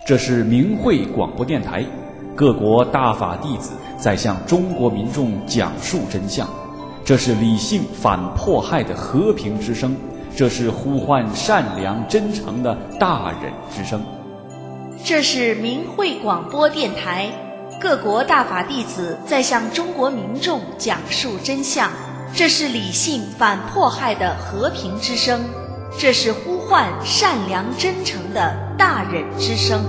这是明慧广播电台，各国大法弟子在向中国民众讲述真相。这是理性反迫害的和平之声，这是呼唤善良真诚的大忍之声。 这是明慧广播电台，各国大法弟子在向中国民众讲述真相。这是理性反迫害的和平之声，这是呼唤善良真诚的大忍之声。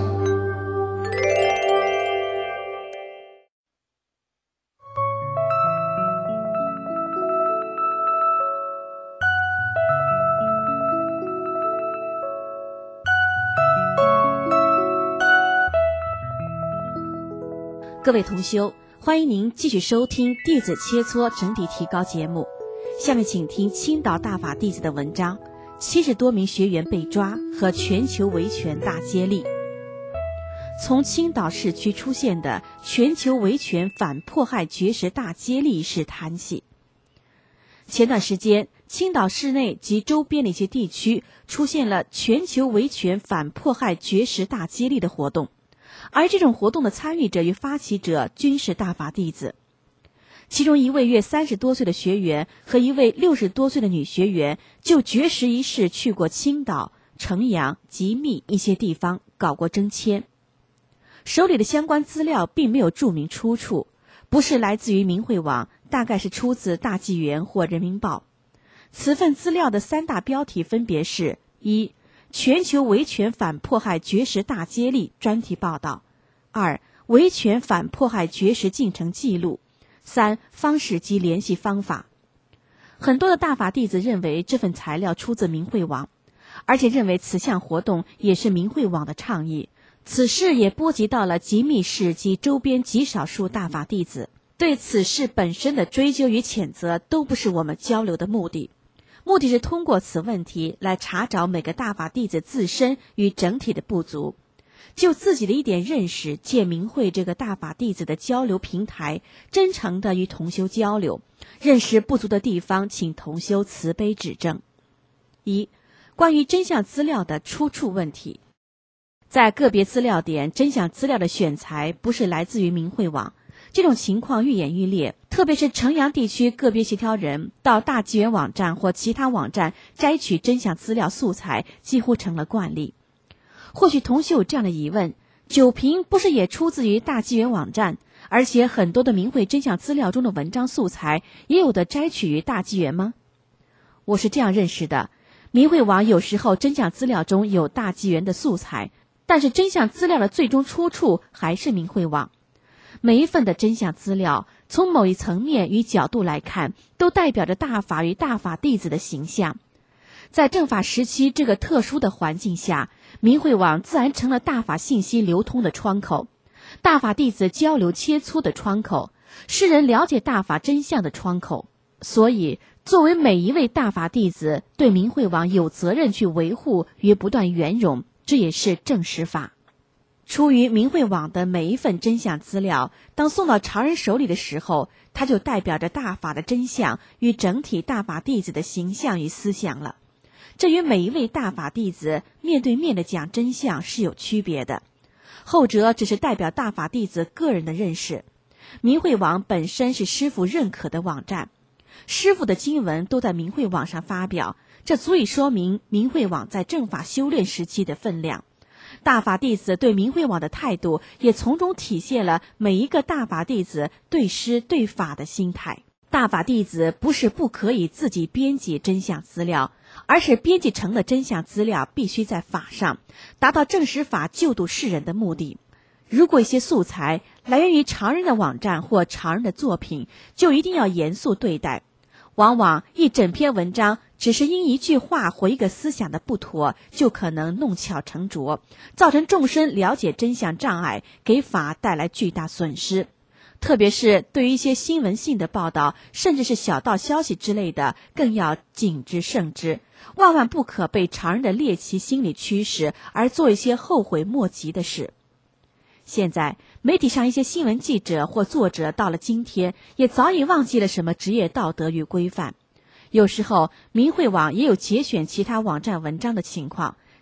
各位同修，欢迎您继续收听弟子切磋整体提高节目。下面请听青岛大法弟子的文章：70多名学员被抓和全球维权大接力。从青岛市区出现的全球维权反迫害绝食大接力事谈起。前段时间，青岛市内及周边的一些地区出现了全球维权反迫害绝食大接力的活动。而这种活动的参与者与发起者均是大法弟子，其中一位约30多岁的学员和一位60多岁的女学员就绝食一事去过青岛、城阳、吉密一些地方搞过征签，手里的相关资料并没有注明出处，不是来自于明慧网，大概是出自大纪元或人民报。此份资料的3大标题分别是：一、全球维权反迫害绝食大接力专题报道；2、维权反迫害绝食进程记录；3、方式及联系方法。很多的大法弟子认为这份材料出自明慧网，而且认为此项活动也是明慧网的倡议。此事也波及到了吉密市及周边极少数大法弟子，对此事本身的追究与谴责都不是我们交流的目的。目的是通过此问题来查找每个大法弟子自身与整体的不足，就自己的一点认识，借明慧这个大法弟子的交流平台，真诚地与同修交流，认识不足的地方，请同修慈悲指正。一、关于真相资料的出处问题。在个别资料点，真相资料的选材不是来自于明慧网，这种情况愈演愈烈，特别是城阳地区个别协调人到大纪元网站或其他网站摘取真相资料素材，几乎成了惯例。或许同修有这样的疑问：酒瓶不是也出自于大纪元网站，而且很多的明慧真相资料中的文章素材也有的摘取于大纪元吗？我是这样认识的，明慧网有时候真相资料中有大纪元的素材，但是真相资料的最终出处还是明慧网。每一份的真相资料，从某一层面与角度来看，都代表着大法与大法弟子的形象。在正法时期这个特殊的环境下，明慧网自然成了大法信息流通的窗口，大法弟子交流切磋的窗口，世人了解大法真相的窗口。所以，作为每一位大法弟子，对明慧网有责任去维护与不断圆融，这也是正实法。出于明慧网的每一份真相资料，当送到常人手里的时候，它就代表着大法的真相与整体大法弟子的形象与思想了。这与每一位大法弟子面对面的讲真相是有区别的，后者只是代表大法弟子个人的认识。明慧网本身是师父认可的网站，师父的经文都在明慧网上发表，这足以说明明慧网在正法修炼时期的分量。大法弟子对明慧网的态度，也从中体现了每一个大法弟子对师对法的心态。大法弟子不是不可以自己编辑真相资料，而是编辑成的真相资料必须在法上，达到正实法救度世人的目的。如果一些素材来源于常人的网站或常人的作品，就一定要严肃对待。往往一整篇文章只是因一句话或一个思想的不妥，就可能弄巧成拙，造成众生了解真相障碍，给法带来巨大损失。特别是对于一些新闻性的报道，甚至是小道消息之类的，更要谨之慎之，万万不可被常人的猎奇心理驱使，而做一些后悔莫及的事。现在媒体上一些新闻记者或作者到了今天，也早已忘记了什么职业道德与规范。有时候明慧网也有节选其他网站文章的情况，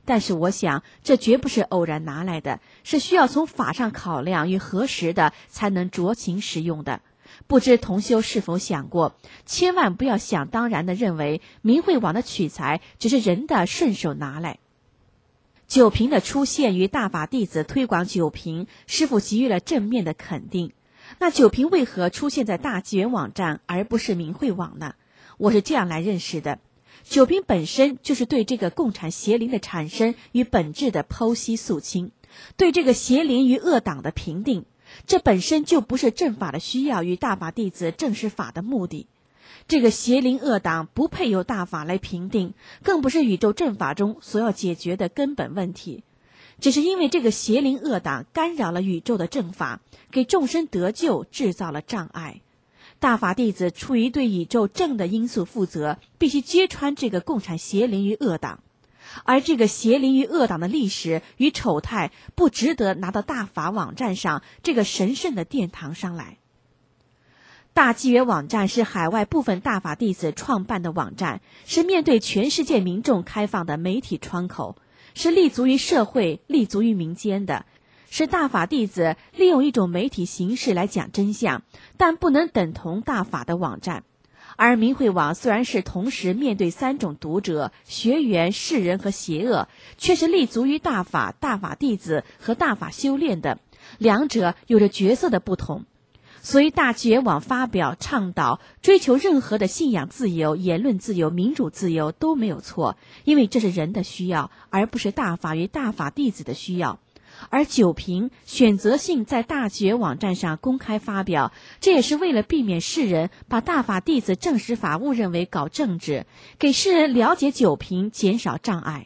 但是我想这绝不是偶然拿来的，是需要从法上考量与核实的，才能酌情使用的。不知同修是否想过，千万不要想当然地认为明慧网的取材只是人的顺手拿来。酒瓶的出现与大法弟子推广酒瓶，师父给予了正面的肯定。那酒瓶为何出现在大纪元网站而不是明慧网呢？我是这样来认识的，酒瓶本身就是对这个共产邪灵的产生与本质的剖析肃清，对这个邪灵与恶党的评定，这本身就不是正法的需要与大法弟子正视法的目的。这个邪灵恶党不配由大法来评定，更不是宇宙正法中所要解决的根本问题。只是因为这个邪灵恶党干扰了宇宙的正法，给众生得救制造了障碍。大法弟子出于对宇宙正的因素负责，必须揭穿这个共产邪灵与恶党。而这个邪灵与恶党的历史与丑态，不值得拿到大法网站上这个神圣的殿堂上来。大纪元网站是海外部分大法弟子创办的网站，是面对全世界民众开放的媒体窗口，是立足于社会、立足于民间的，是大法弟子利用一种媒体形式来讲真相，但不能等同大法的网站。而明慧网虽然是同时面对三种读者、学员、世人和邪恶，却是立足于大法、大法弟子和大法修炼的，两者有着角色的不同。所以大纪元网发表、倡导、追求任何的信仰自由、言论自由、民主自由都没有错，因为这是人的需要，而不是大法与大法弟子的需要。而酒瓶选择性在大纪元网站上公开发表，这也是为了避免世人把大法弟子证实法误认为搞政治，给世人了解酒瓶，减少障碍。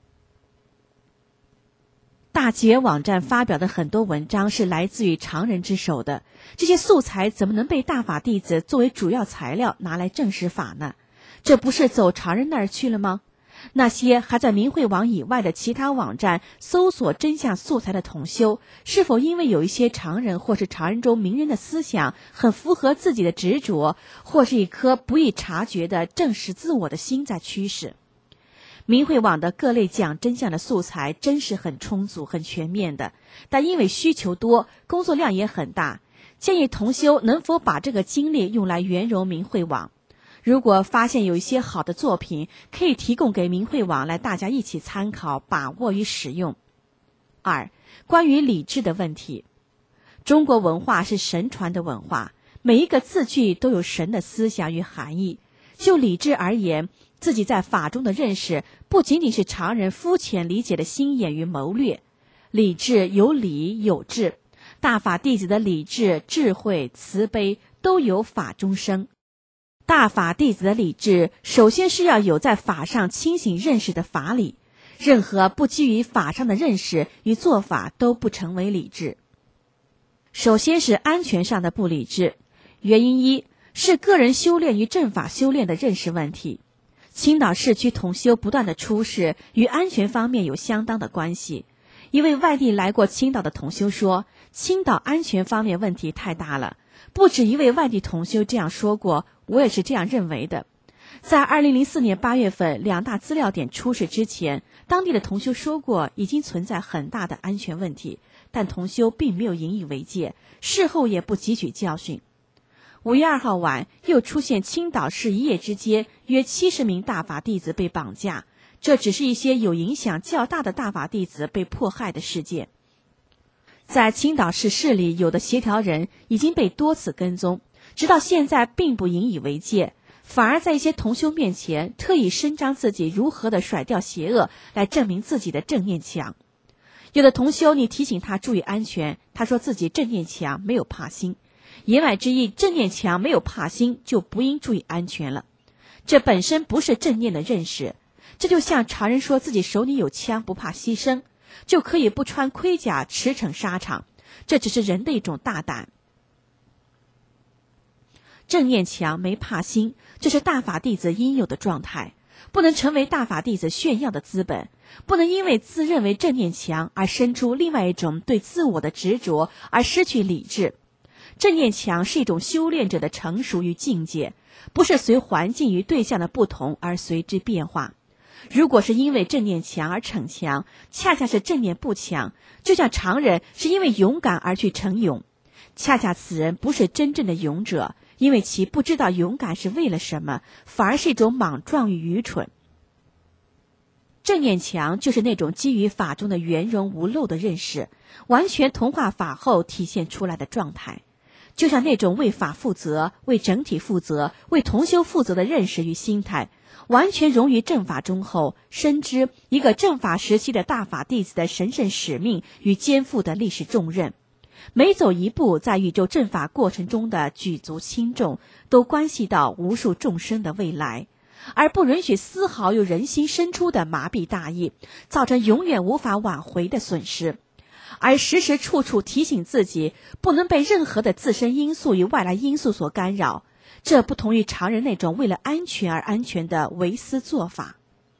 大纪元网站发表的很多文章是来自于常人之手的，这些素材怎么能被大法弟子作为主要材料拿来证实法呢？这不是走常人那儿去了吗？那些还在明慧网以外的其他网站搜索真相素材的同修，是否因为有一些常人或是常人中名人的思想很符合自己的执着，或是一颗不易察觉的证实自我的心在驱使？明慧网的各类讲真相的素材真是很充足、很全面的，但因为需求多，工作量也很大，建议同修能否把这个精力用来圆融明慧网。如果发现有一些好的作品，可以提供给明慧网来大家一起参考、把握与使用。二、关于理智的问题。中国文化是神传的文化，每一个字句都有神的思想与含义。就理智而言，自己在法中的认识不仅仅是常人肤浅理解的心眼与谋略，理智有理有智，大法弟子的理智、智慧、慈悲都由法中生。大法弟子的理智，首先是要有在法上清醒认识的法理，任何不基于法上的认识与做法都不成为理智。首先是安全上的不理智，原因一是个人修炼与正法修炼的认识问题。青岛市区同修不断的出事，与安全方面有相当的关系。一位外地来过青岛的同修说，青岛安全方面问题太大了。不止一位外地同修这样说过，我也是这样认为的。在2004年8月份两大资料点出事之前，当地的同修说过已经存在很大的安全问题，但同修并没有引以为戒，事后也不汲取教训。5月2号晚，又出现青岛市一夜之间约70名大法弟子被绑架，这只是一些有影响较大的大法弟子被迫害的事件。在青岛市市里，有的协调人已经被多次跟踪，直到现在并不引以为戒，反而在一些同修面前特意伸张自己如何的甩掉邪恶，来证明自己的正念强。有的同修你提醒他注意安全，他说自己正念强，没有怕心。言外之意，正念强没有怕心，就不应注意安全了。这本身不是正念的认识，这就像常人说自己手里有枪不怕牺牲，就可以不穿盔甲驰骋沙场，这只是人的一种大胆。正念强没怕心，这是大法弟子应有的状态，不能成为大法弟子炫耀的资本，不能因为自认为正念强而生出另外一种对自我的执着而失去理智。正念强是一种修炼者的成熟与境界，不是随环境与对象的不同而随之变化。 如果是因为正念强而逞强，恰恰是正念不强，就像常人是因为勇敢而去逞勇，恰恰此人不是真正的勇者，因为其不知道勇敢是为了什么，反而是一种莽撞与愚蠢。正念强就是那种基于法中的圆融无漏的认识，完全同化法后体现出来的状态，就像那种为法负责、为整体负责、为同修负责的认识与心态，完全融于正法中后，深知一个正法时期的大法弟子的神圣使命与肩负的历史重任。每走一步，在宇宙正法过程中的举足轻重，都关系到无数众生的未来，而不允许丝毫有人心深处的麻痹大意，造成永远无法挽回的损失。而时时处处提醒自己，不能被任何的自身因素与外来因素所干扰，这不同于常人那种为了安全而安全的唯私做法。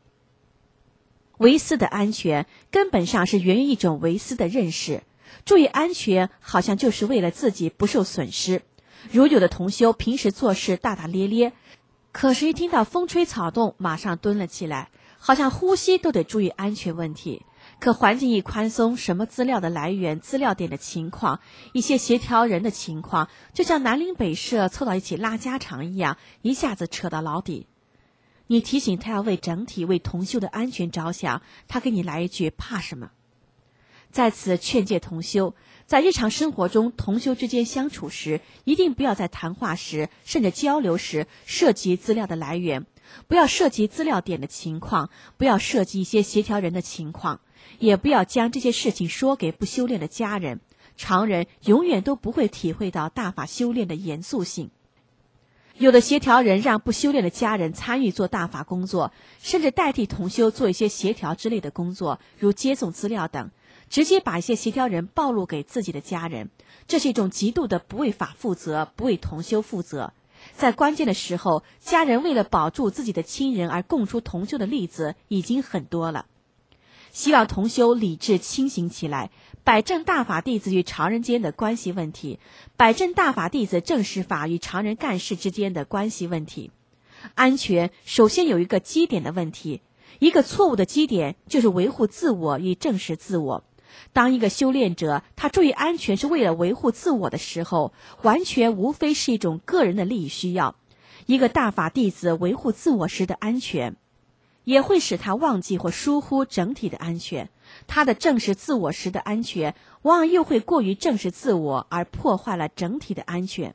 唯私的安全根本上是源于一种唯私的认识，注意安全好像就是为了自己不受损失。如有的同修平时做事大大咧咧，可是一听到风吹草动马上蹲了起来，好像呼吸都得注意安全问题。可环境一宽松，什么资料的来源、资料点的情况、一些协调人的情况，就像南岭北社凑到一起拉家常一样，一下子扯到老底。你提醒他要为整体、为同修的安全着想，他给你来一句怕什么？在此劝诫同修，在日常生活中同修之间相处时，一定不要在谈话时甚至交流时涉及资料的来源，不要涉及资料点的情况，不要涉及一些协调人的情况，也不要将这些事情说给不修炼的家人。常人永远都不会体会到大法修炼的严肃性。有的协调人让不修炼的家人参与做大法工作，甚至代替同修做一些协调之类的工作，如接送资料等，直接把一些协调人暴露给自己的家人，这是一种极度的不为法负责，不为同修负责。在关键的时候，家人为了保住自己的亲人而供出同修的例子已经很多了。希望同修理智清醒起来，摆正大法弟子与常人间的关系问题，摆正大法弟子正实法与常人干事之间的关系问题。安全首先有一个基点的问题，一个错误的基点就是维护自我与正视自我。当一个修炼者他注意安全是为了维护自我的时候，完全无非是一种个人的利益需要。一个大法弟子维护自我时的安全，也会使他忘记或疏忽整体的安全。他的正视自我时的安全，往往又会过于正视自我，而破坏了整体的安全。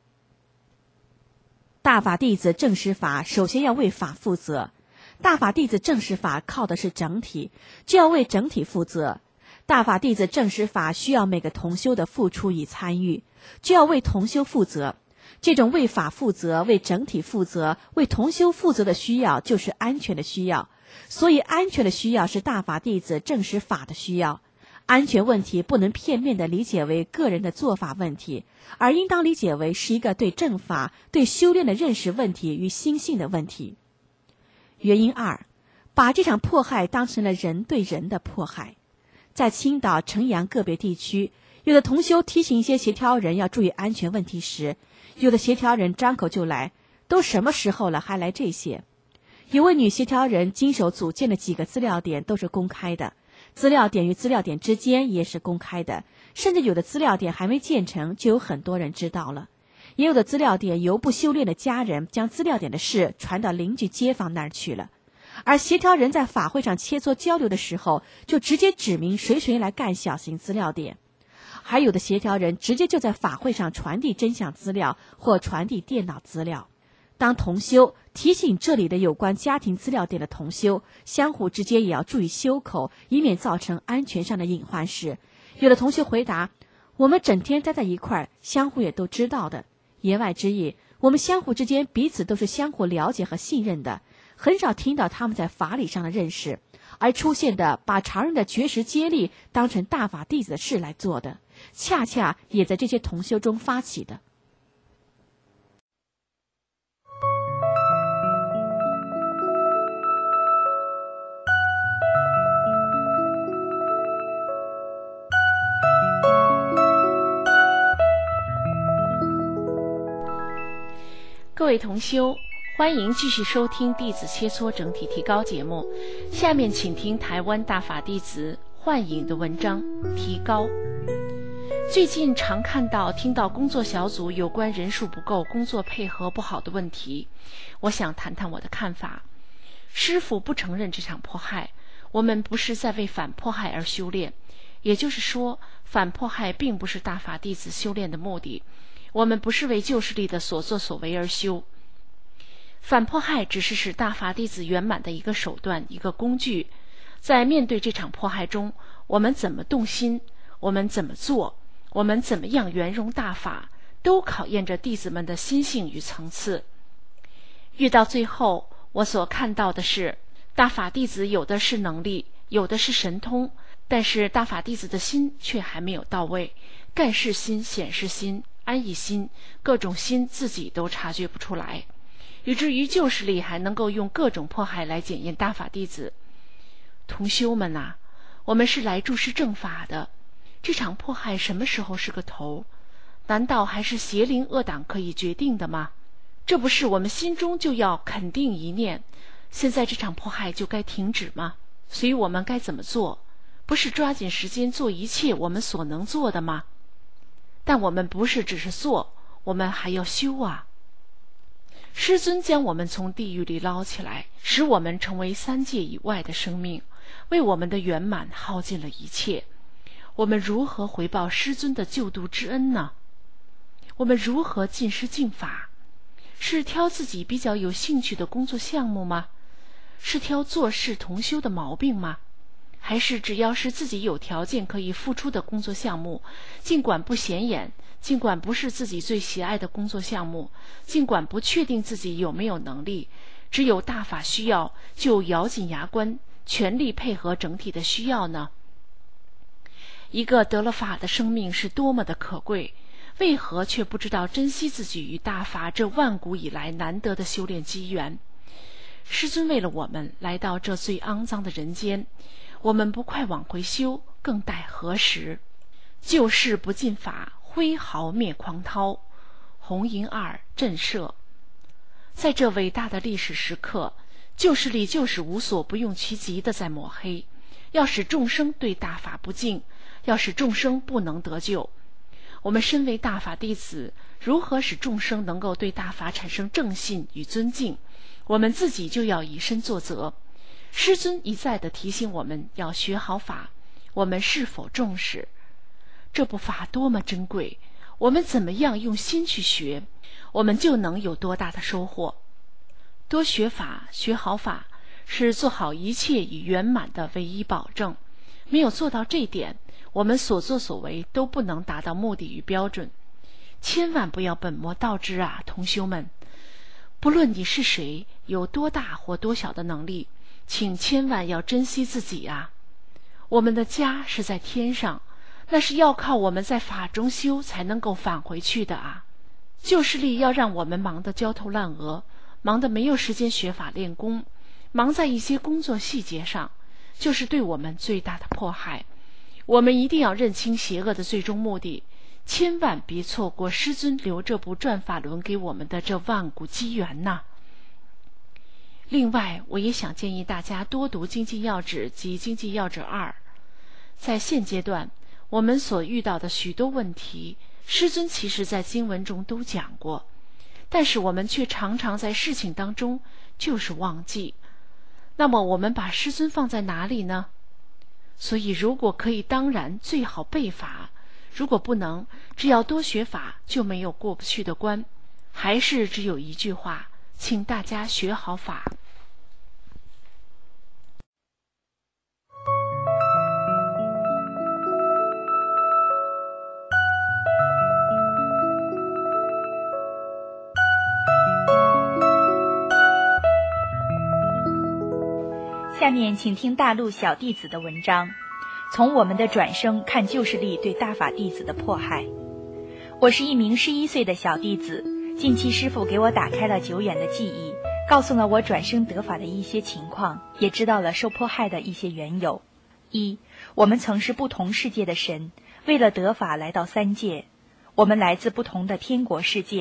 大法弟子正视法，首先要为法负责。大法弟子正视法靠的是整体，就要为整体负责。大法弟子正视法需要每个同修的付出与参与，就要为同修负责。这种为法负责、为整体负责、为同修负责的需要，就是安全的需要。所以安全的需要是大法弟子正视法的需要。安全问题不能片面地理解为个人的做法问题，而应当理解为是一个对正法、对修炼的认识问题与心性的问题。原因二，把这场迫害当成了人对人的迫害。在青岛、城阳个别地区，有的同修提醒一些协调人要注意安全问题时，有的协调人张口就来，都什么时候了还来这些。有位女协调人经手组建的几个资料点都是公开的，资料点与资料点之间也是公开的，甚至有的资料点还没建成就有很多人知道了。也有的资料点由不修炼的家人将资料点的事传到邻居街坊那儿去了，而协调人在法会上切磋交流的时候，就直接指明谁来干小型资料点。还有的协调人直接就在法会上传递真相资料或传递电脑资料。当同修提醒这里的有关家庭资料点的同修，相互之间也要注意修口，以免造成安全上的隐患时，有的同学回答：我们整天待在一块儿，相互也都知道的。言外之意，我们相互之间彼此都是相互了解和信任的，很少听到他们在法理上的认识，而出现的把常人的绝食接力当成大法弟子的事来做的，恰恰也在这些同修中发起的。 各位同修， 欢迎继续收听弟子切磋整体提高节目，下面请听台湾大法弟子幻影的文章提高。最近常看到听到工作小组有关人数不够、工作配合不好的问题，我想谈谈我的看法。师父不承认这场迫害，我们不是在为反迫害而修炼，也就是说，反迫害并不是大法弟子修炼的目的，我们不是为旧势力的所作所为而修。反迫害只是使大法弟子圆满的一个手段，一个工具。在面对这场迫害中，我们怎么动心，我们怎么做，我们怎么样圆融大法，都考验着弟子们的心性与层次。遇到最后，我所看到的是，大法弟子有的是能力，有的是神通，但是大法弟子的心却还没有到位，干事心、显示心、安逸心，各种心自己都察觉不出来，以至于旧势力还能够用各种迫害来检验大法弟子。同修们啊，我们是来注释正法的，这场迫害什么时候是个头？难道还是邪灵恶党可以决定的吗？这不是我们心中就要肯定一念，现在这场迫害就该停止吗？所以我们该怎么做？不是抓紧时间做一切我们所能做的吗？但我们不是只是做，我们还要修啊。师尊将我们从地狱里捞起来，使我们成为三界以外的生命，为我们的圆满耗尽了一切。我们如何回报师尊的救度之恩呢？我们如何尽师尽法？是挑自己比较有兴趣的工作项目吗？是挑做事同修的毛病吗？还是只要是自己有条件可以付出的工作项目，尽管不显眼，尽管不是自己最喜爱的工作项目，尽管不确定自己有没有能力，只有大法需要就咬紧牙关，全力配合整体的需要呢？一个得了法的生命是多么的可贵，为何却不知道珍惜自己与大法这万古以来难得的修炼机缘？师尊为了我们来到这最肮脏的人间，我们不快往回修，更待何时？救世不尽法，挥毫灭狂涛。红银二震慑。在这伟大的历史时刻，旧势力就是无所不用其极的在抹黑，要使众生对大法不敬，要使众生不能得救。我们身为大法弟子，如何使众生能够对大法产生正信与尊敬，我们自己就要以身作则。师尊一再地提醒我们要学好法，我们是否重视？这部法多么珍贵，我们怎么样用心去学，我们就能有多大的收获。多学法，学好法，是做好一切与圆满的唯一保证。没有做到这点，我们所作所为都不能达到目的与标准。千万不要本末倒置啊，同修们！不论你是谁，有多大或多小的能力，请千万要珍惜自己啊！我们的家是在天上，那是要靠我们在法中修才能够返回去的啊！旧势力要让我们忙得焦头烂额，忙得没有时间学法练功，忙在一些工作细节上，就是对我们最大的迫害。我们一定要认清邪恶的最终目的，千万别错过师尊留这部转法轮给我们的这万古机缘呐！另外，我也想建议大家多读《经济要旨》及《经济要旨2》。在现阶段，我们所遇到的许多问题，师尊其实在经文中都讲过，但是我们却常常在事情当中就是忘记。那么我们把师尊放在哪里呢？所以如果可以，当然最好背法；如果不能，只要多学法，就没有过不去的关。还是只有一句话，请大家学好法。 下面请听大陆小弟子的文章，从我们的转生看旧势力对大法弟子的迫害。我是一名11岁的小弟子，近期师父给我打开了久远的记忆，告诉了我转生得法的一些情况，也知道了受迫害的一些缘由。一，我们曾是不同世界的神，为了得法来到三界。我们来自不同的天国世界，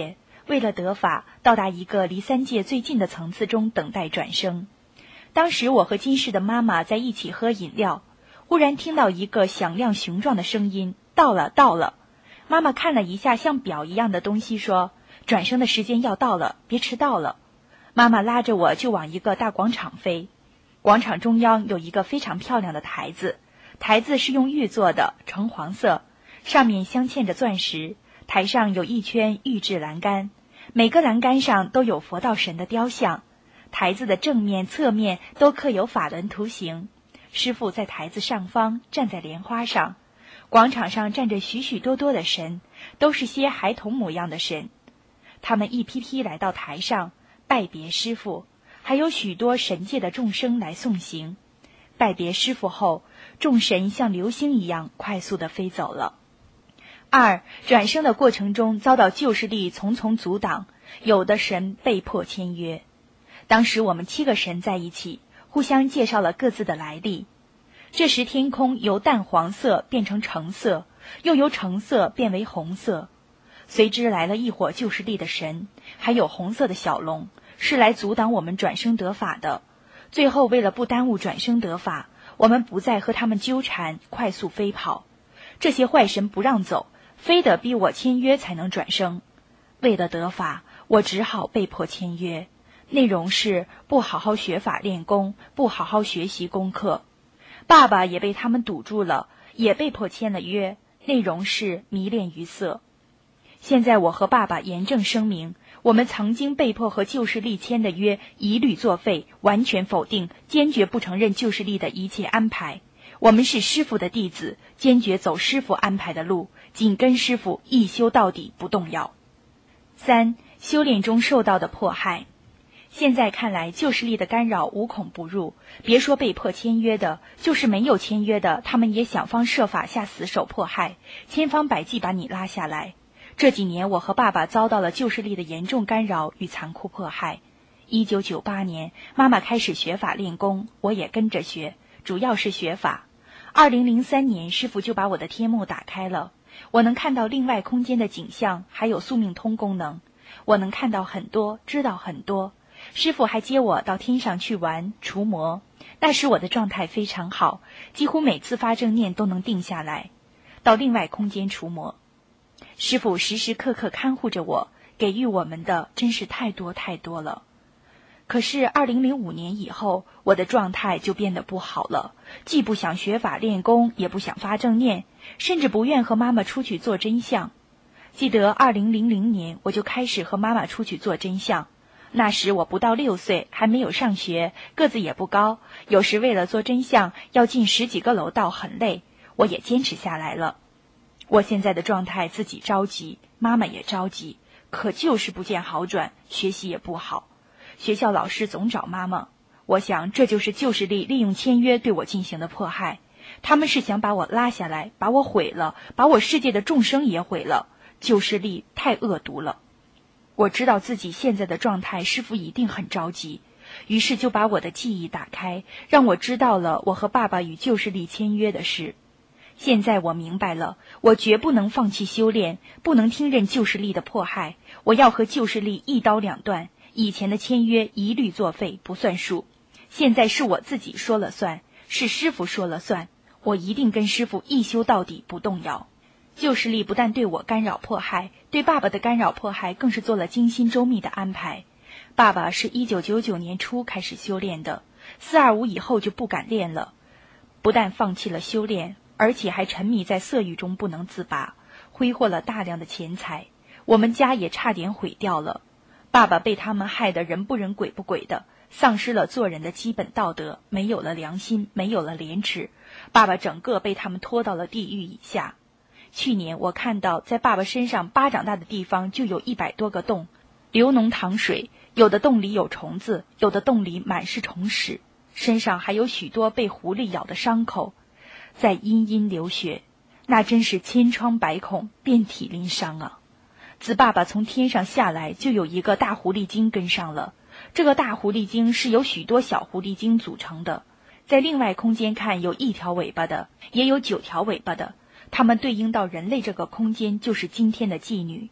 为了得法，到达一个离三界最近的层次中等待转生。当时我和金氏的妈妈在一起喝饮料，忽然听到一个响亮雄壮的声音：到了，到了。妈妈看了一下像表一样的东西，说：转生的时间要到了，别迟到了。妈妈拉着我就往一个大广场飞。广场中央有一个非常漂亮的台子，台子是用玉做的，橙黄色，上面镶嵌着钻石，台上有一圈玉制栏杆，每个栏杆上都有佛道神的雕像，台子的正面侧面都刻有法轮图形。师父在台子上方站在莲花上，广场上站着许许多多的神，都是些孩童模样的神。他们一批批来到台上拜别师父，还有许多神界的众生来送行。拜别师父后，众神像流星一样快速地飞走了。二，转生的过程中遭到旧势力重重阻挡，有的神被迫签约。当时我们7个神在一起，互相介绍了各自的来历。这时天空由淡黄色变成橙色，又由橙色变为红色。随之来了一伙旧势力的神，还有红色的小龙，是来阻挡我们转生得法的。最后为了不耽误转生得法，我们不再和他们纠缠，快速飞跑。这些坏神不让走，非得逼我签约才能转生。为了得法，我只好被迫签约，内容是不好好学法练功，不好好学习功课。爸爸也被他们堵住了，也被迫签了约，内容是迷恋于色。现在我和爸爸严正声明，我们曾经被迫和旧势力签的约一律作废，完全否定，坚决不承认旧势力的一切安排。我们是师父的弟子，坚决走师父安排的路，紧跟师父，一修到底，不动摇。3. 修炼中受到的迫害。现在看来，旧势力的干扰无孔不入，别说被迫签约的，就是没有签约的，他们也想方设法下死手迫害，千方百计把你拉下来。这几年我和爸爸遭到了旧势力的严重干扰与残酷迫害。1998年，妈妈开始学法练功，我也跟着学，主要是学法。2003年，师父就把我的天目打开了，我能看到另外空间的景象，还有宿命通功能，我能看到很多，知道很多。师父还接我到天上去玩除魔，那时我的状态非常好，几乎每次发正念都能定下来。到另外空间除魔，师父时时刻刻看护着我，给予我们的真是太多太多了。可是2005年以后，我的状态就变得不好了，既不想学法练功，也不想发正念，甚至不愿和妈妈出去做真相。记得2000年，我就开始和妈妈出去做真相。那时我不到6岁，还没有上学，个子也不高，有时为了做真相要进10几个楼道，很累，我也坚持下来了。我现在的状态自己着急，妈妈也着急，可就是不见好转，学习也不好。学校老师总找妈妈，我想这就是旧势力利用签约对我进行的迫害。他们是想把我拉下来，把我毁了，把我世界的众生也毁了。旧势力太恶毒了。我知道自己现在的状态，师父一定很着急，于是就把我的记忆打开，让我知道了我和爸爸与旧势力签约的事。现在我明白了，我绝不能放弃修炼，不能听任旧势力的迫害，我要和旧势力一刀两断，以前的签约一律作废，不算数。现在是我自己说了算，是师父说了算，我一定跟师父一修到底，不动摇。旧势力不但对我干扰迫害，对爸爸的干扰迫害更是做了精心周密的安排。爸爸是1999年初开始修炼的，425以后就不敢练了，不但放弃了修炼，而且还沉迷在色欲中不能自拔，挥霍了大量的钱财，我们家也差点毁掉了。爸爸被他们害得人不人鬼不鬼的，丧失了做人的基本道德，没有了良心，没有了廉耻，爸爸整个被他们拖到了地狱以下。去年我看到在爸爸身上巴掌大的地方就有100多个洞，流脓淌水，有的洞里有虫子，有的洞里满是虫屎，身上还有许多被狐狸咬的伤口，在阴阴流血，那真是千疮百孔，遍体鳞伤啊。自爸爸从天上下来，就有一个大狐狸精跟上了，这个大狐狸精是由许多小狐狸精组成的，在另外空间看有1条尾巴的，也有9条尾巴的，它们对应到人类这个空间就是今天的妓女。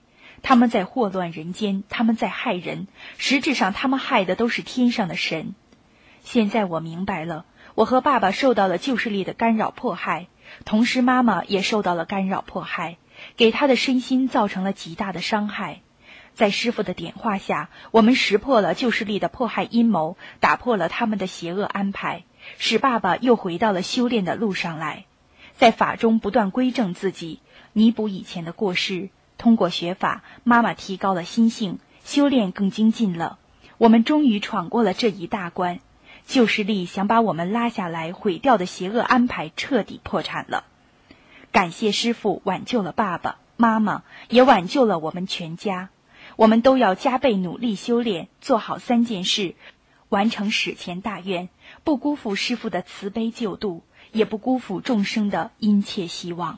他们在祸乱人间，他们在害人，实质上他们害的都是天上的神。现在我明白了，我和爸爸受到了旧势力的干扰迫害，同时妈妈也受到了干扰迫害，给她的身心造成了极大的伤害。在师父的点化下，我们识破了旧势力的迫害阴谋，打破了他们的邪恶安排，使爸爸又回到了修炼的路上来，在法中不断归正自己，弥补以前的过失。通过学法，妈妈提高了心性，修炼更精进了。我们终于闯过了这一大关，旧势力想把我们拉下来毁掉的邪恶安排彻底破产了。感谢师父挽救了爸爸妈妈，也挽救了我们全家。我们都要加倍努力修炼，做好3件事，完成史前大愿，不辜负师父的慈悲救度，也不辜负众生的殷切希望。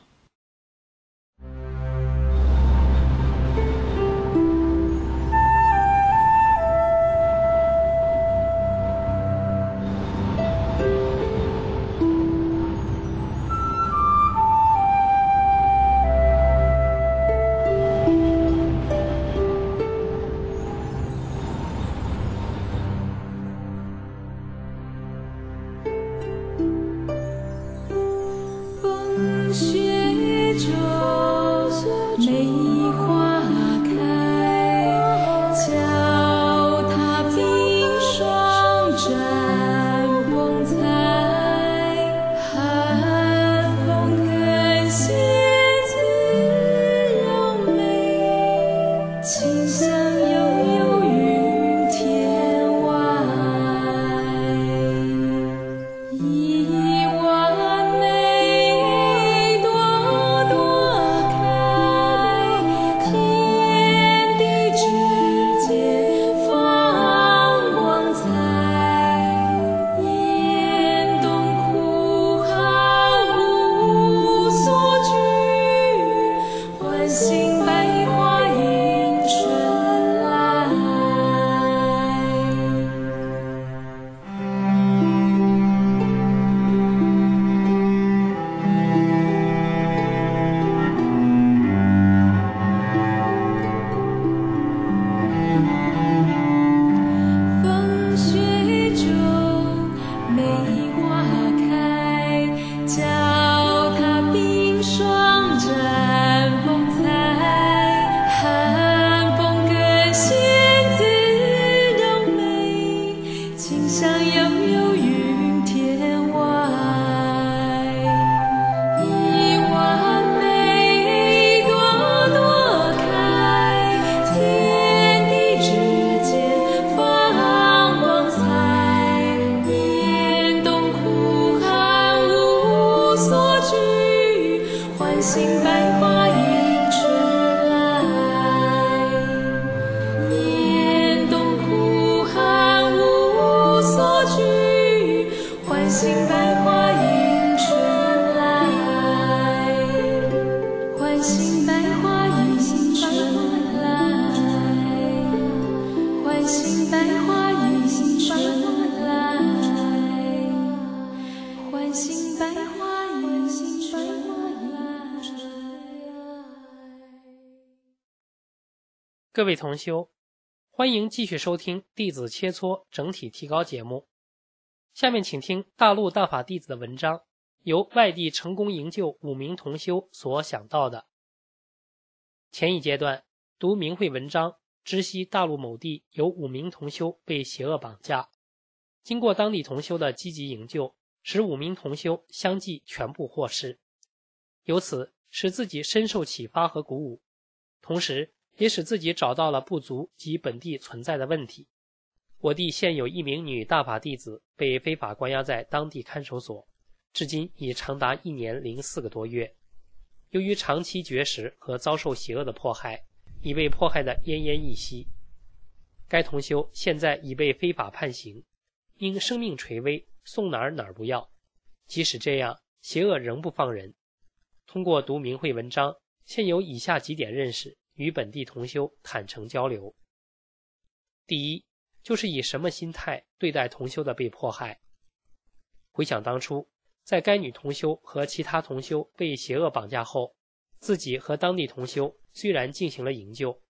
各位同修，欢迎继续收听弟子切磋整体提高节目。下面请听大陆大法弟子的文章，由外地成功营救5名同修所想到的。前一阶段读明慧文章，知悉大陆某地有5名同修被邪恶绑架，经过当地同修的积极营救，使5名同修相继全部获释，由此使自己深受启发和鼓舞，同时也使自己找到了不足及本地存在的问题。我地现有1名女大法弟子被非法关押在当地看守所，至今已长达1年零4个多月。由于长期绝食和遭受邪恶的迫害，已被迫害得奄奄一息。该同修现在已被非法判刑，因生命垂危，送哪儿不要。即使这样，邪恶仍不放人。通过读明慧文章，现有以下几点认识，与本地同修坦诚交流。第一，就是以什么心态对待同修的被迫害。回想当初，在该女同修和其他同修被邪恶绑架后，自己和当地同修虽然进行了营救，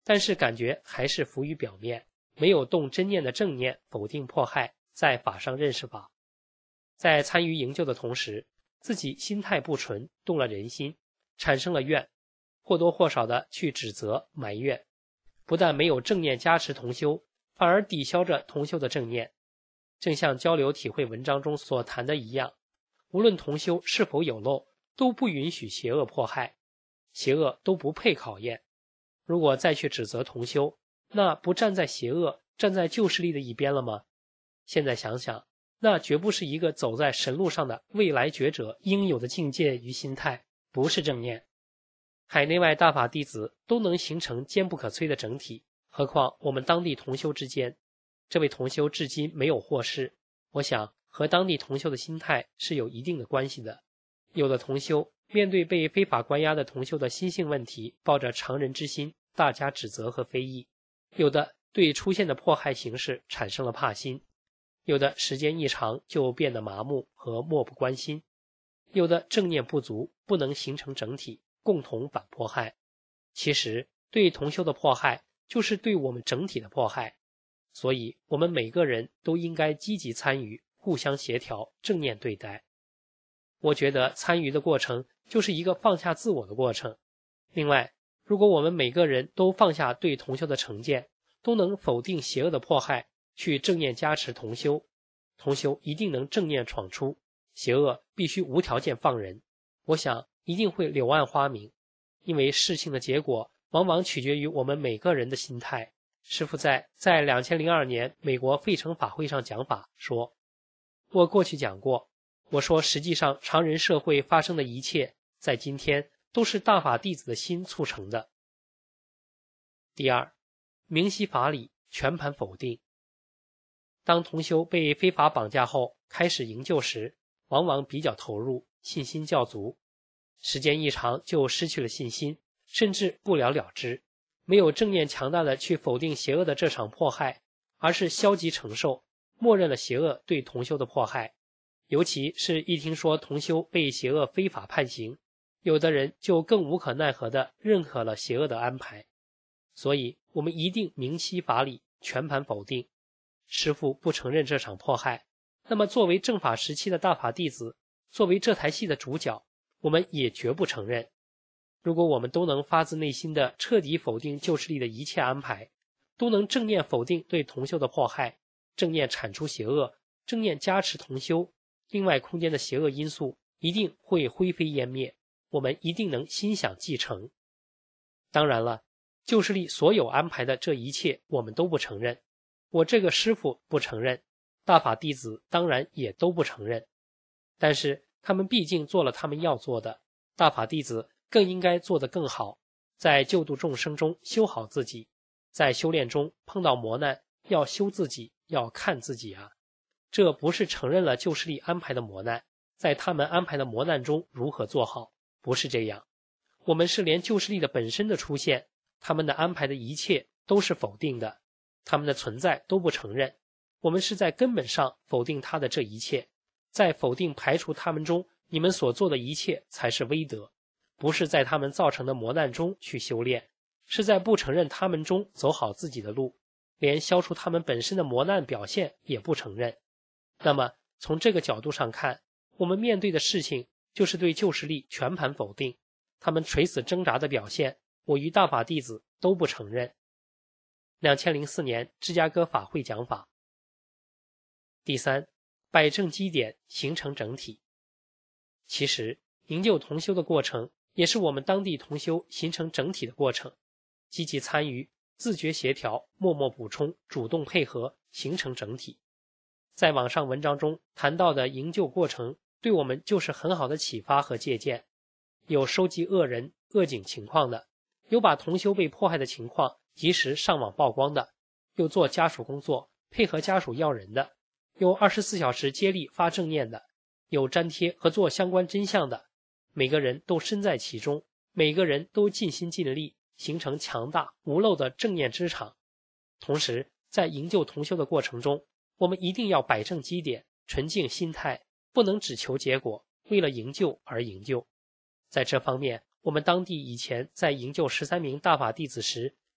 但是感觉还是浮于表面，没有动真念的正念否定迫害，在法上认识法。在参与营救的同时，自己心态不纯，动了人心，产生了怨，或多或少的去指责埋怨，不但没有正念加持同修，反而抵消着同修的正念。正像交流体会文章中所谈的一样，无论同修是否有漏，都不允许邪恶迫害，邪恶都不配考验。如果再去指责同修，那不站在邪恶，站在救世力的一边了吗？现在想想，那绝不是一个走在神路上的未来觉者应有的境界与心态，不是正念。海内外大法弟子都能形成坚不可摧的整体，何况我们当地同修之间。这位同修至今没有获释，我想和当地同修的心态是有一定的关系的。有的同修面对被非法关押的同修的心性问题，抱着常人之心，大加指责和非议；有的对出现的迫害形式产生了怕心；有的时间一长就变得麻木和漠不关心；有的正念不足，不能形成整体，共同反迫害。其实对同修的迫害，就是对我们整体的迫害。所以我们每个人都应该积极参与，互相协调，正念对待。我觉得参与的过程就是一个放下自我的过程。另外，如果我们每个人都放下对同修的成见，都能否定邪恶的迫害，去正念加持同修，同修一定能正念闯出，邪恶必须无条件放人。我想一定会柳暗花明，因为事情的结果往往取决于我们每个人的心态。师父在2002年美国费城法会上讲法说，我过去讲过，我说实际上常人社会发生的一切，在今天都是大法弟子的心促成的。第二，明晰法理，全盘否定。当同修被非法绑架后开始营救时，往往比较投入，信心较足，时间一长就失去了信心，甚至不了了之，没有正念强大的去否定邪恶的这场迫害，而是消极承受，默认了邪恶对同修的迫害。尤其是一听说同修被邪恶非法判刑，有的人就更无可奈何地认可了邪恶的安排。所以我们一定明晰法理，全盘否定。师父不承认这场迫害，那么作为正法时期的大法弟子，作为这台戏的主角，我们也绝不承认。如果我们都能发自内心的彻底否定救世力的一切安排，都能正念否定对同修的迫害，正念铲除邪恶，正念加持同修，另外空间的邪恶因素一定会灰飞烟灭，我们一定能心想继承。当然了，救世力所有安排的这一切我们都不承认，我这个师父不承认，大法弟子当然也都不承认。但是他们毕竟做了他们要做的，大法弟子更应该做得更好，在救度众生中修好自己，在修炼中碰到磨难要修自己，要看自己啊。这不是承认了救世力安排的磨难，在他们安排的磨难中如何做好，不是这样。我们是连救世力的本身的出现，他们的安排的一切都是否定的，他们的存在都不承认，我们是在根本上否定他的这一切，在否定排除他们中你们所做的一切才是威德，不是在他们造成的磨难中去修炼，是在不承认他们中走好自己的路，连消除他们本身的磨难表现也不承认。那么从这个角度上看，我们面对的事情就是对救世力全盘否定，他们垂死挣扎的表现，我与大法弟子都不承认。2004年芝加哥法会讲法。第三，摆正基点，形成整体。其实营救同修的过程也是我们当地同修形成整体的过程，积极参与，自觉协调，默默补充，主动配合，形成整体。在网上文章中谈到的营救过程，对我们就是很好的启发和借鉴。有收集恶人恶警情况的，有把同修被迫害的情况及时上网曝光的，有做家属工作配合家属要人的，有24小时接力发正念的，有粘贴和做相关真相的，每个人都身在其中，每个人都尽心尽力，形成强大无漏的正念之场。同时在营救同修的过程中，我们一定要摆正基点，纯净心态，不能只求结果，为了营救而营救。在这方面，我们当地以前在营救13名大法弟子时，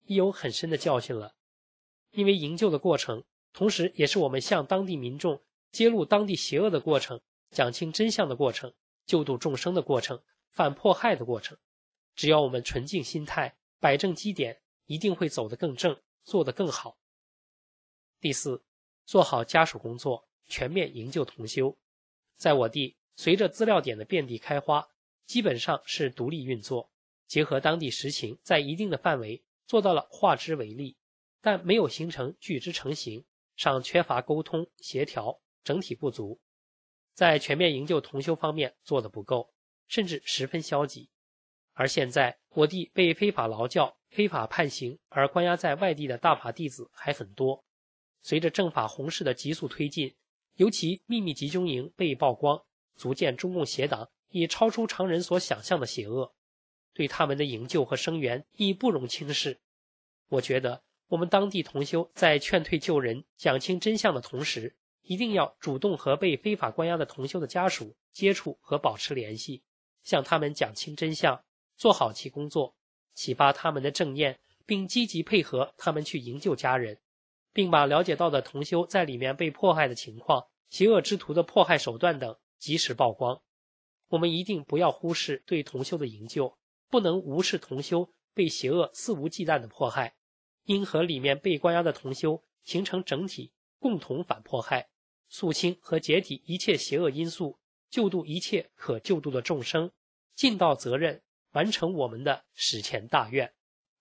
已有很深的教训了。因为营救的过程，同时也是我们向当地民众揭露当地邪恶的过程，讲清真相的过程，救度众生的过程，反迫害的过程。只要我们纯净心态，摆正基点，一定会走得更正，做得更好。第四，做好家属工作，全面营救同修。在我地，随着资料点的遍地开花，基本上是独立运作，结合当地实情，在一定的范围做到了化之为利，但没有形成聚之成形，尚缺乏沟通协调，整体不足。在全面营救同修方面做得不够，甚至十分消极。而现在我地被非法劳教、非法判刑而关押在外地的大法弟子还很多。随着正法弘誓的急速推进，尤其秘密集中营被曝光，足见中共邪党已超出常人所想象的邪恶，对他们的营救和声援亦不容轻视。我觉得我们当地同修在劝退救人、讲清真相的同时，一定要主动和被非法关押的同修的家属接触和保持联系，向他们讲清真相，做好其工作，启发他们的正念，并积极配合他们去营救家人，并把了解到的同修在里面被迫害的情况、邪恶之徒的迫害手段等及时曝光。我们一定不要忽视对同修的营救，不能无视同修被邪恶肆无忌惮的迫害，应和里面被关押的同修形成整体，共同反迫害，肃清和解体一切邪恶因素，救度一切可救度的众生，尽到责任，完成我们的史前大愿。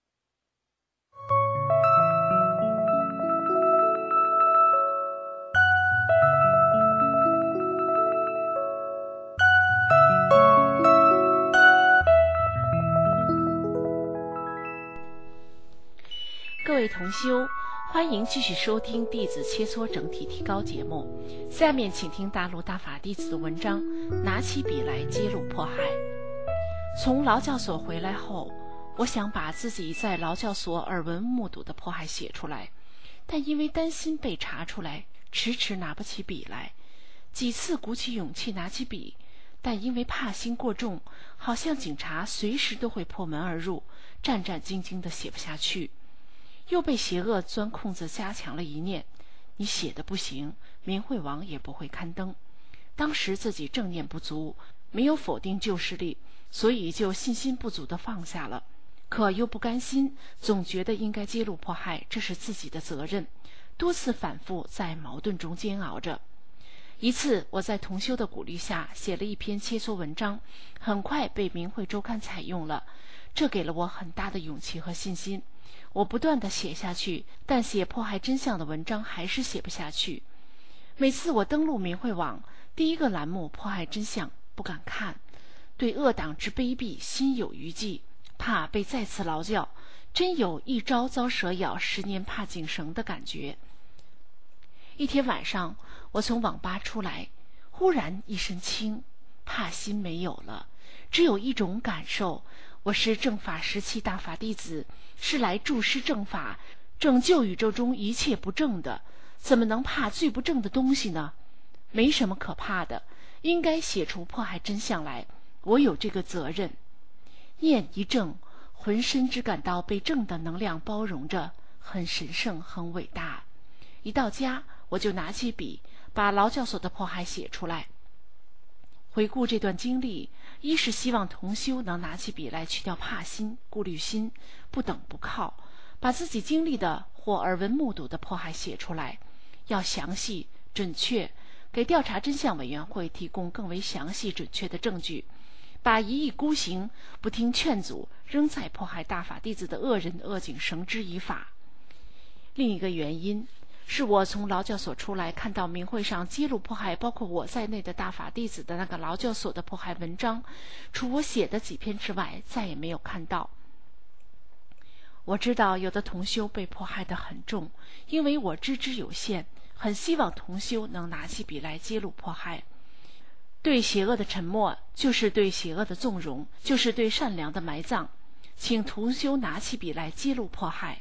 各位同修，欢迎继续收听弟子切磋整体提高节目。下面请听大陆大法弟子的文章，拿起笔来揭露迫害。从劳教所回来后，我想把自己在劳教所耳闻目睹的迫害写出来，但因为担心被查出来，迟迟拿不起笔来。几次鼓起勇气拿起笔，但因为怕心过重，好像警察随时都会破门而入，战战兢兢地写不下去。又被邪恶钻空子加强了一念，你写的不行，明慧网也不会刊登。当时自己正念不足，没有否定旧势力，所以就信心不足地放下了。可又不甘心，总觉得应该揭露迫害，这是自己的责任，多次反复在矛盾中煎熬着。一次我在同修的鼓励下写了一篇切磋文章，很快被明慧周刊采用了，这给了我很大的勇气和信心。我不断地写下去，但写迫害真相的文章还是写不下去。每次我登录明慧网，第一个栏目迫害真相不敢看，对恶党之卑鄙心有余悸，怕被再次劳教，真有一朝遭蛇咬，10年怕井绳的感觉。一天晚上，我从网吧出来，忽然一身轻，怕心没有了，只有一种感受，我是正法时期大法弟子，是来助施正法，拯救宇宙中一切不正的，怎么能怕最不正的东西呢？没什么可怕的，应该写出迫害真相来，我有这个责任。念一正，浑身只感到被正的能量包容着，很神圣，很伟大。一到家，我就拿起笔，把劳教所的迫害写出来。回顾这段经历，一是希望同修能拿起笔来去掉怕心、顾虑心，不等不靠，把自己经历的或耳闻目睹的迫害写出来，要详细准确，给调查真相委员会提供更为详细准确的证据，把一意孤行、不听劝阻、仍在迫害大法弟子的恶人恶警绳之以法。另一个原因是我从劳教所出来，看到明会上揭露迫害包括我在内的大法弟子的那个劳教所的迫害文章，除我写的几篇之外，再也没有看到。我知道有的同修被迫害得很重，因为我知之有限，很希望同修能拿起笔来揭露迫害。对邪恶的沉默，就是对邪恶的纵容，就是对善良的埋葬。请同修拿起笔来揭露迫害。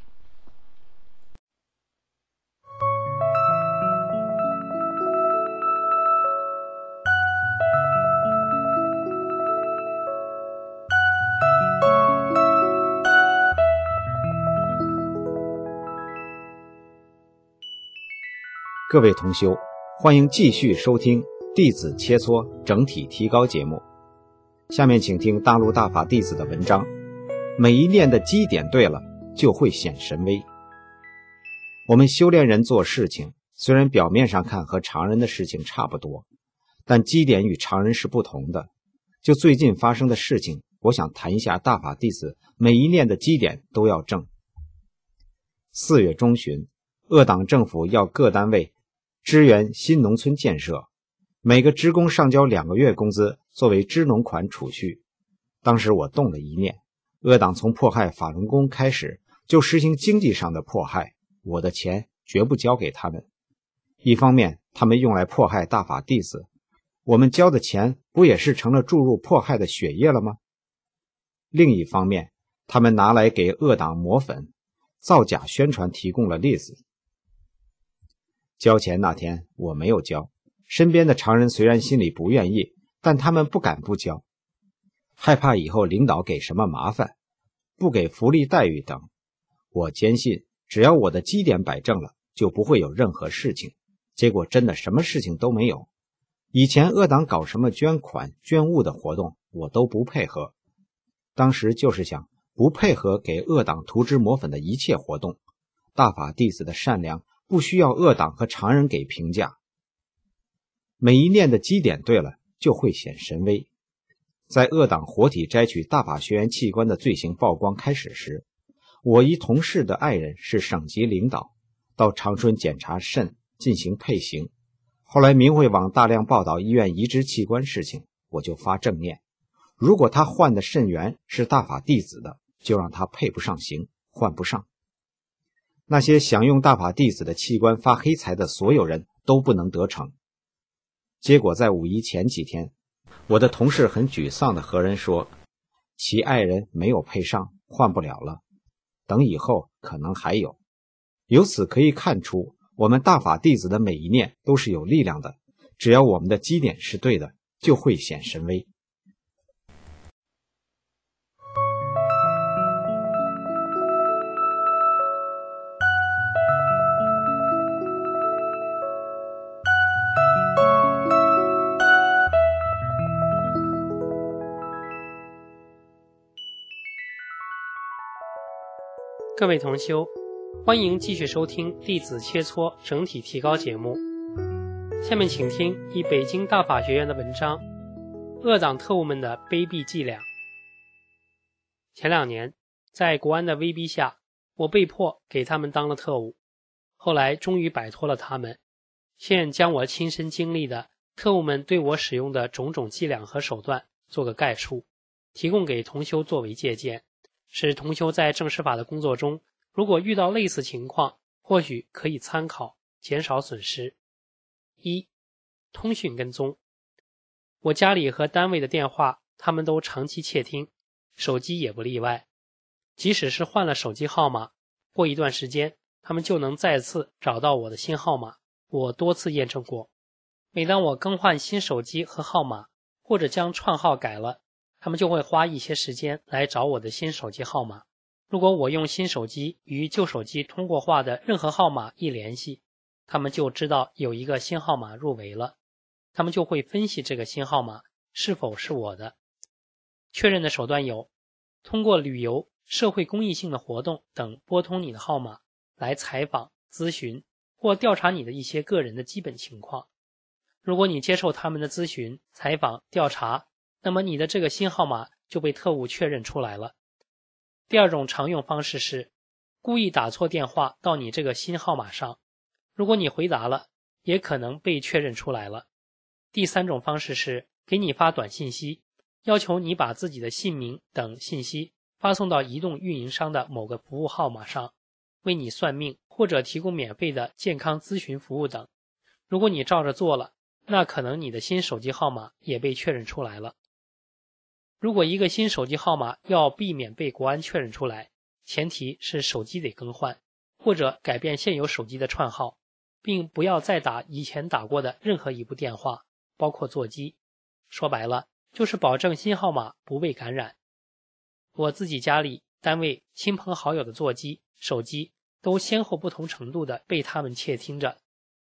各位同修，欢迎继续收听弟子切磋整体提高节目。下面请听大陆大法弟子的文章，每一念的基点对了，就会显神威。我们修炼人做事情，虽然表面上看和常人的事情差不多，但基点与常人是不同的。就最近发生的事情，我想谈一下大法弟子每一念的基点都要正。4月中旬，鄂党政府要各单位支援新农村建设，每个职工上交2个月工资作为支农款储蓄。当时我动了一念，鄂党从迫害法轮功开始就实行经济上的迫害，我的钱绝不交给他们。一方面他们用来迫害大法弟子，我们交的钱不也是成了注入迫害的血液了吗？另一方面他们拿来给鄂党抹粉，造假宣传提供了例子。交钱那天我没有交，身边的常人虽然心里不愿意，但他们不敢不交，害怕以后领导给什么麻烦，不给福利待遇等。我坚信只要我的基点摆正了，就不会有任何事情。结果真的什么事情都没有。以前鄂党搞什么捐款捐物的活动，我都不配合，当时就是想不配合给鄂党涂脂抹粉的一切活动。大法弟子的善良不需要鄂党和常人给评价。每一念的基点对了，就会显神威。在鄂党活体摘取大法学员器官的罪行曝光开始时，我一同事的爱人是省级领导，到长春检查肾进行配型。后来明慧网大量报道医院移植器官事情，我就发正念，如果他换的肾源是大法弟子的，就让他配不上型，换不上。那些想用大法弟子的器官发黑财的所有人都不能得逞。结果在5一前几天，我的同事很沮丧地和人说，其爱人没有配上，换不了了，等以后可能还有。由此可以看出，我们大法弟子的每一念都是有力量的，只要我们的基点是对的，就会显神威。 各位同修，欢迎继续收听弟子切磋整体提高节目。下面请听以北京大法学院的文章，鄂党特务们的卑鄙伎俩。前2年，在国安的威逼下，我被迫给他们当了特务，后来终于摆脱了他们。现将我亲身经历的特务们对我使用的种种伎俩和手段做个概述，提供给同修作为借鉴，使同修在正实法的工作中，如果遇到类似情况，或许可以参考，减少损失。1. 通讯跟踪。我家里和单位的电话，他们都长期窃听，手机也不例外。即使是换了手机号码，过一段时间，他们就能再次找到我的新号码，我多次验证过。每当我更换新手机和号码，或者将串号改了，他们就会花一些时间来找我的新手机号码。如果我用新手机与旧手机通过话的任何号码一联系，他们就知道有一个新号码入围了，他们就会分析这个新号码是否是我的。确认的手段有：通过旅游、社会公益性的活动等拨通你的号码，来采访、咨询或调查你的一些个人的基本情况。如果你接受他们的咨询、采访、调查，那么你的这个新号码就被特务确认出来了。第二种常用方式是故意打错电话到你这个新号码上，如果你回答了，也可能被确认出来了。第三种方式是给你发短信息，要求你把自己的姓名等信息发送到移动运营商的某个服务号码上，为你算命或者提供免费的健康咨询服务等。如果你照着做了，那可能你的新手机号码也被确认出来了。如果一个新手机号码要避免被国安确认出来，前提是手机得更换，或者改变现有手机的串号，并不要再打以前打过的任何一部电话，包括座机。说白了，就是保证新号码不被感染。我自己家里、单位、亲朋好友的座机、手机都先后不同程度的被他们窃听着。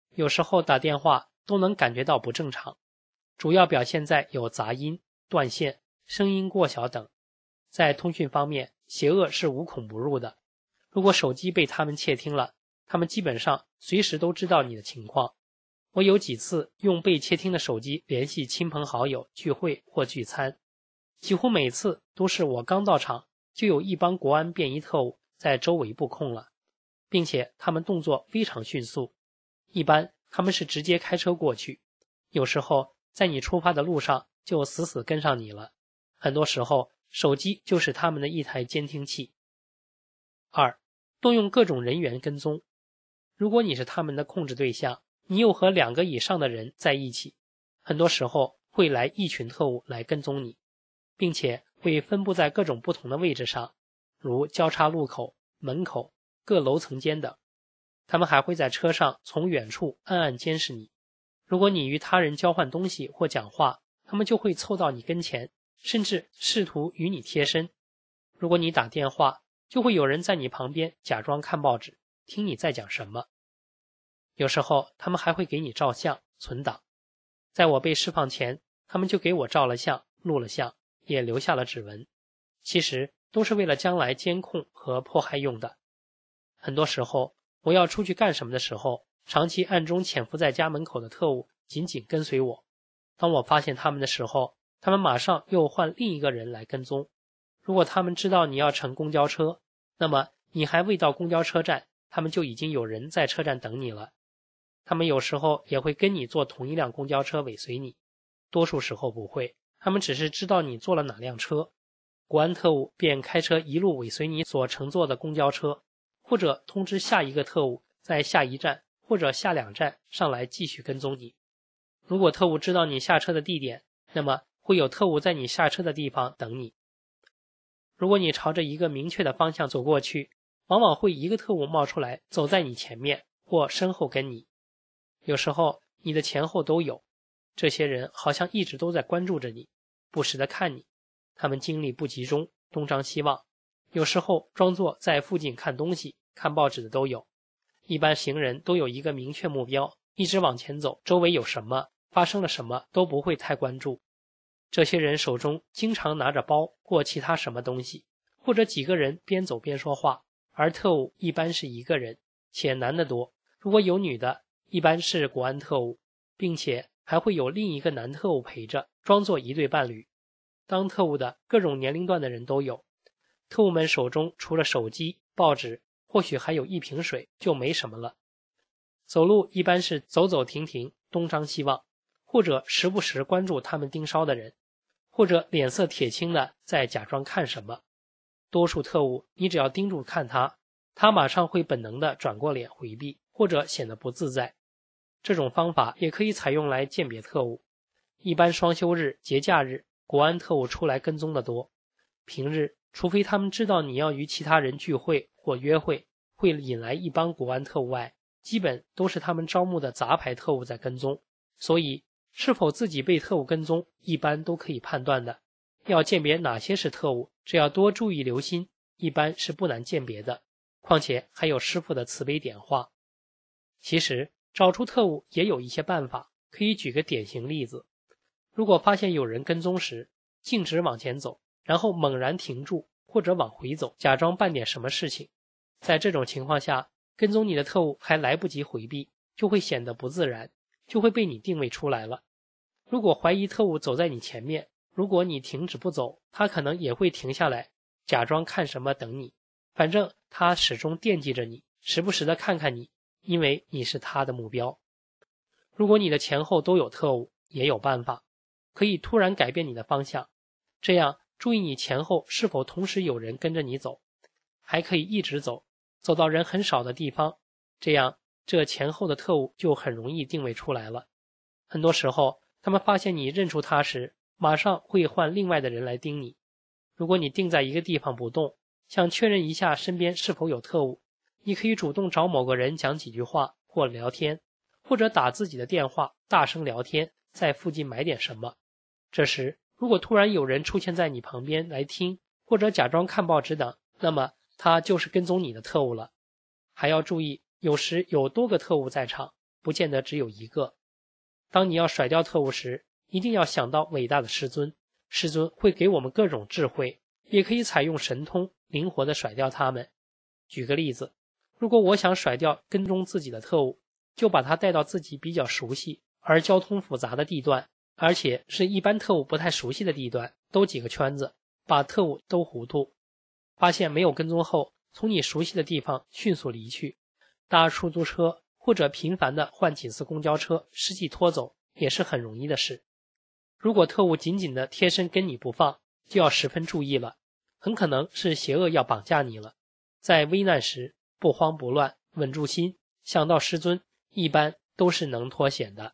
有时候打电话都能感觉到不正常，主要表现在有杂音、断线、声音过小等。在通讯方面，邪恶是无孔不入的。如果手机被他们窃听了，他们基本上随时都知道你的情况。我有几次用被窃听的手机联系亲朋好友聚会或聚餐，几乎每次都是我刚到场，就有一帮国安便衣特务在周围布控了，并且他们动作非常迅速。一般他们是直接开车过去，有时候在你出发的路上就死死跟上你了。很多时候手机就是他们的一台监听器。2. 动用各种人员跟踪。如果你是他们的控制对象，你又和2个以上的人在一起，很多时候会来一群特务来跟踪你，并且会分布在各种不同的位置上，如交叉路口、门口、各楼层间等。他们还会在车上从远处暗暗监视你。如果你与他人交换东西或讲话，他们就会凑到你跟前，甚至试图与你贴身。如果你打电话，就会有人在你旁边假装看报纸，听你在讲什么。有时候他们还会给你照相、存档。在我被释放前，他们就给我照了相、录了像，也留下了指纹。其实都是为了将来监控和迫害用的。很多时候我要出去干什么的时候，长期暗中潜伏在家门口的特务紧紧跟随我。当我发现他们的时候，他们马上又换另一个人来跟踪。如果他们知道你要乘公交车，那么你还未到公交车站，他们就已经有人在车站等你了。他们有时候也会跟你坐同一辆公交车尾随你，多数时候不会，他们只是知道你坐了哪辆车。国安特务便开车一路尾随你所乘坐的公交车，或者通知下一个特务在下一站或者下2站上来继续跟踪你。如果特务知道你下车的地点，那么会有特务在你下车的地方等你。如果你朝着一个明确的方向走过去，往往会一个特务冒出来走在你前面或身后跟你。有时候你的前后都有，这些人好像一直都在关注着你，不时地看你。他们精力不集中，东张西望，有时候装作在附近看东西、看报纸的都有。一般行人都有一个明确目标，一直往前走，周围有什么、发生了什么都不会太关注。这些人手中经常拿着包或其他什么东西，或者几个人边走边说话，而特务一般是一个人，且男的多，如果有女的，一般是国安特务，并且还会有另一个男特务陪着，装作一对伴侣。当特务的各种年龄段的人都有，特务们手中除了手机、报纸，或许还有一瓶水，就没什么了。走路一般是走走停停，东张西望，或者时不时关注他们盯梢的人，或者脸色铁青的在假装看什么。多数特务你只要盯住看他，他马上会本能的转过脸回避，或者显得不自在。这种方法也可以采用来鉴别特务。一般双休日、节假日，国安特务出来跟踪的多。平日，除非他们知道你要与其他人聚会或约会，会引来一帮国安特务外，基本都是他们招募的杂牌特务在跟踪。所以，是否自己被特务跟踪，一般都可以判断的。要鉴别哪些是特务，只要多注意留心，一般是不难鉴别的。况且还有师傅的慈悲点化。其实找出特务也有一些办法，可以举个典型例子。如果发现有人跟踪时，径直往前走，然后猛然停住或者往回走，假装办点什么事情。在这种情况下，跟踪你的特务还来不及回避，就会显得不自然，就会被你定位出来了。如果怀疑特务走在你前面，如果你停止不走，他可能也会停下来，假装看什么等你。反正他始终惦记着你，时不时的看看你，因为你是他的目标。如果你的前后都有特务，也有办法，可以突然改变你的方向，这样注意你前后是否同时有人跟着你走，还可以一直走，走到人很少的地方，这样这前后的特务就很容易定位出来了。很多时候他们发现你认出他时，马上会换另外的人来盯你。如果你定在一个地方不动，想确认一下身边是否有特务，你可以主动找某个人讲几句话或聊天，或者打自己的电话大声聊天，在附近买点什么。这时如果突然有人出现在你旁边来听，或者假装看报纸等，那么他就是跟踪你的特务了。还要注意，有时有多个特务在场， 不见得只有一个。当你要甩掉特务时，一定要想到伟大的师尊，师尊会给我们各种智慧，也可以采用神通，灵活地甩掉他们。举个例子，如果我想甩掉跟踪自己的特务，就把他带到自己比较熟悉而交通复杂的地段，而且是一般特务不太熟悉的地段，兜几个圈子，把特务兜糊涂。发现没有跟踪后，从你熟悉的地方迅速离去，搭出租车或者频繁地换几次公交车，实际拖走也是很容易的事。如果特务紧紧地贴身跟你不放，就要十分注意了，很可能是邪恶要绑架你了。在危难时不慌不乱，稳住心，想到师尊，一般都是能脱险的。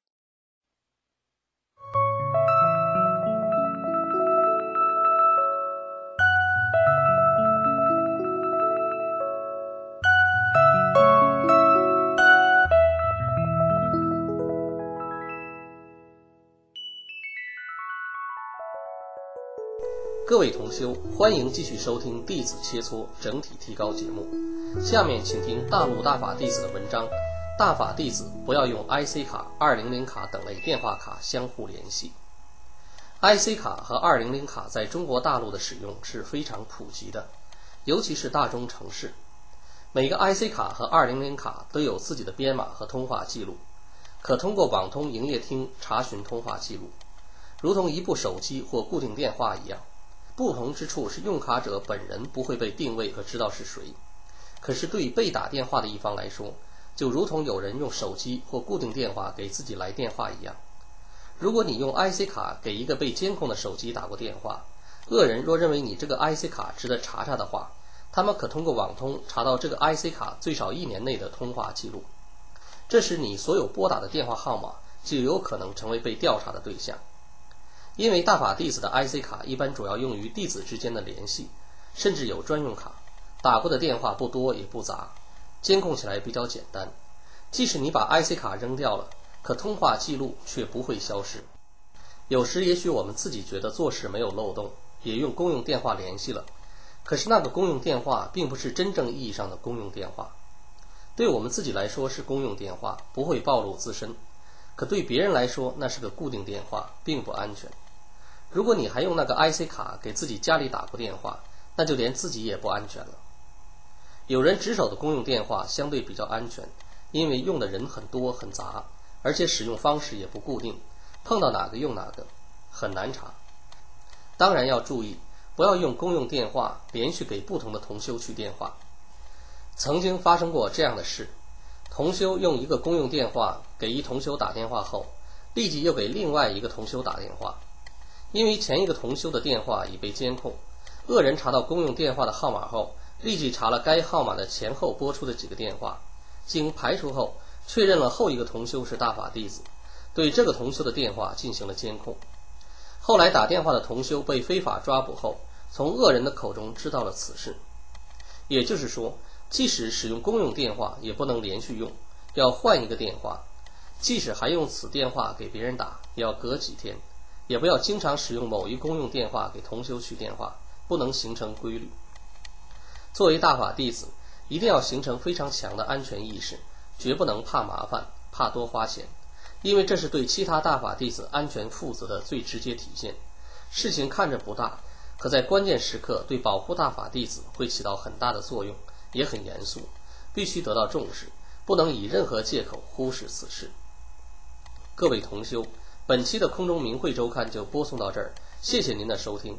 各位同修，欢迎继续收听弟子切磋整体提高节目。下面请听大陆大法弟子的文章。大法弟子不要用 IC 卡、200卡等类电话卡相互联系。IC 卡和200卡在中国大陆的使用是非常普及的，尤其是大中城市。每个 IC 卡和200卡都有自己的编码和通话记录，可通过网通营业厅查询通话记录，如同一部手机或固定电话一样。不同之处是用卡者本人不会被定位和知道是谁，可是对于被打电话的一方来说，就如同有人用手机或固定电话给自己来电话一样。如果你用 IC 卡给一个被监控的手机打过电话，恶人若认为你这个 IC 卡值得查查的话，他们可通过网通查到这个 IC 卡最少1年内的通话记录，这时你所有拨打的电话号码就有可能成为被调查的对象。因为大法弟子的 IC 卡一般主要用于弟子之间的联系，甚至有专用卡，打过的电话不多也不杂，监控起来比较简单。即使你把 IC 卡扔掉了，可通话记录却不会消失。有时也许我们自己觉得做事没有漏洞，也用公用电话联系了，可是那个公用电话并不是真正意义上的公用电话。对我们自己来说是公用电话，不会暴露自身，可对别人来说那是个固定电话，并不安全。如果你还用那个 IC 卡给自己家里打过电话，那就连自己也不安全了。有人值守的公用电话相对比较安全，因为用的人很多很杂，而且使用方式也不固定，碰到哪个用哪个，很难查。当然要注意，不要用公用电话连续给不同的同修去电话。曾经发生过这样的事，同修用一个公用电话给一同修打电话后，立即又给另外一个同修打电话。因为前一个同修的电话已被监控，恶人查到公用电话的号码后，立即查了该号码的前后拨出的几个电话，经排除后确认了后一个同修是大法弟子，对这个同修的电话进行了监控。后来打电话的同修被非法抓捕后，从恶人的口中知道了此事。也就是说，即使使用公用电话也不能连续用，要换一个电话，即使还用此电话给别人打，也要隔几天，也不要经常使用某一公用电话给同修去电话，不能形成规律。作为大法弟子，一定要形成非常强的安全意识，绝不能怕麻烦，怕多花钱，因为这是对其他大法弟子安全负责的最直接体现。事情看着不大，可在关键时刻对保护大法弟子会起到很大的作用，也很严肃，必须得到重视，不能以任何借口忽视此事。各位同修，本期的空中明慧周刊就播送到这儿，谢谢您的收听。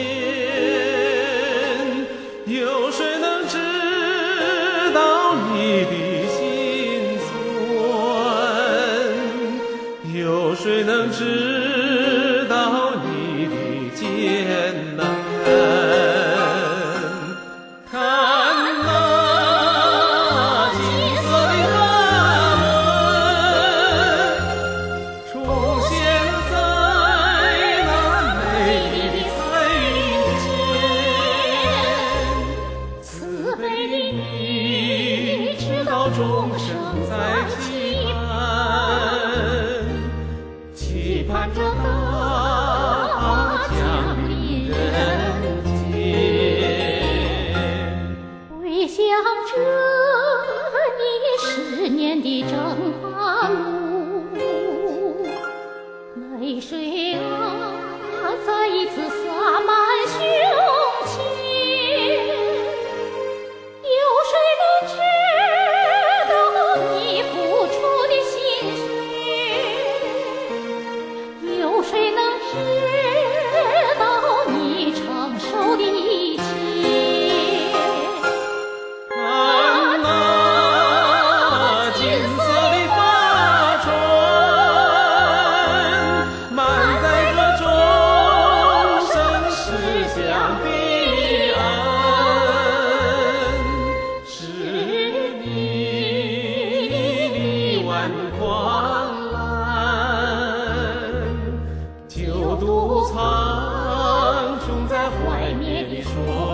有谁能知道你你的心酸，有谁能知道你的艰难？看那金色的花纹出现在那美丽的彩云间，慈悲的你知道众生在期盼着大法降临人间。 回想着你10年的征伐路，泪水啊再一次洒满胸前，有谁能知道你付出的心血？有谁能知道你承受的一切？ 看那金色的法船，满载着众生驶向彼岸，是你的万狂澜，救度苍穹在怀缅的双